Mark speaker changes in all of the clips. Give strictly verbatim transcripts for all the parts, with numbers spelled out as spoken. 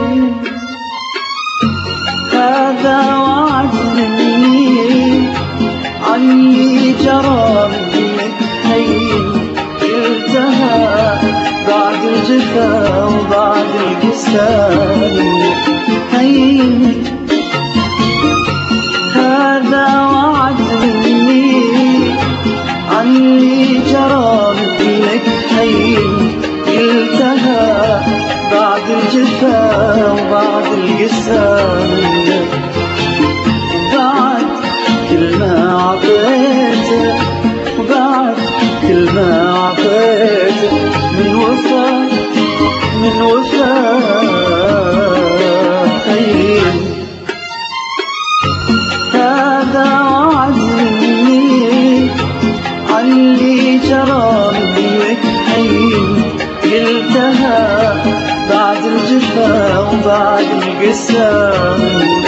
Speaker 1: هذا وعد مني عني جرى منك هين قلتها بعد الجفا وبعد القسام هين. هذا وعد مني عني جرى منك هين قلتها بعد الجفا وبعد القسام بعد كل ما عطيته وبعد كل ما عطيته من وفا من وفا هين. هذا وعد مني عني جرى منك هين قلتها بعد الجفا وبعد القسام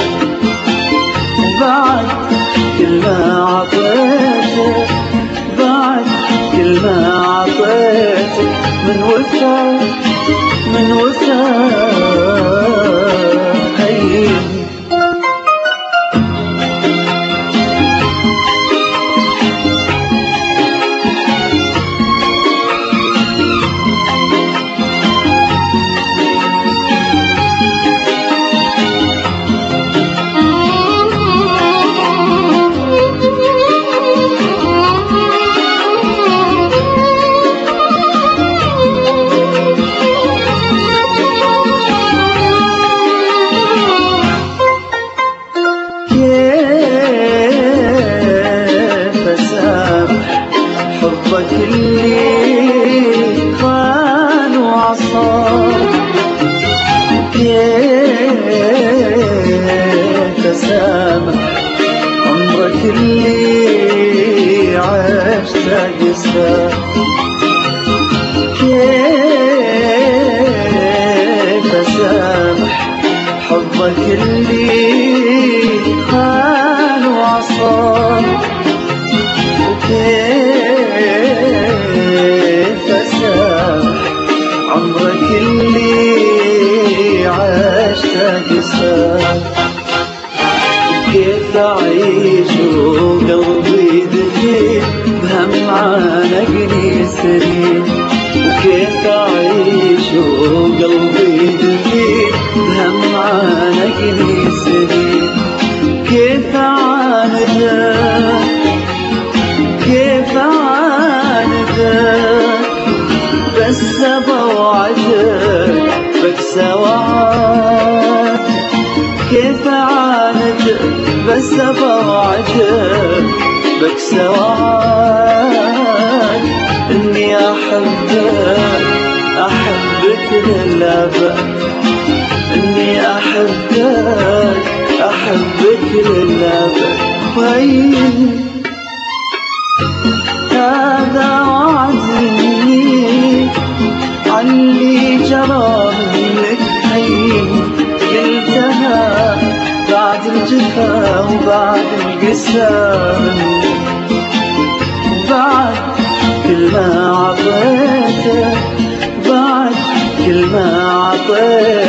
Speaker 1: بعد كل ما عطيته بعد كل ما عطيته من وفا من وفا هين. حبك اللي خان وعصار كيف أسامح عمرك اللي عشت قساه كيف أسامح حبك اللي خان وعصار كيف أسامح عمرك اللي عشت قساه كيف أعيش وقلبي دفين بهم عانقني سنين وكيف أعيش وقلبي دفين بهم عانقني سنين كيف أعاندك كيف أعاندك بس بوعدك بكسى وعد كيف أعاندك بس بوعدك بكسى وعد إني أحبك أحبك للأبد إني أحبك أحبك للأبد وين. هذا وعد مني عني جرى منك هين قلتها بعد الجفا وبعد القسام بعد كل ما عطيته بعد كل ما عطيته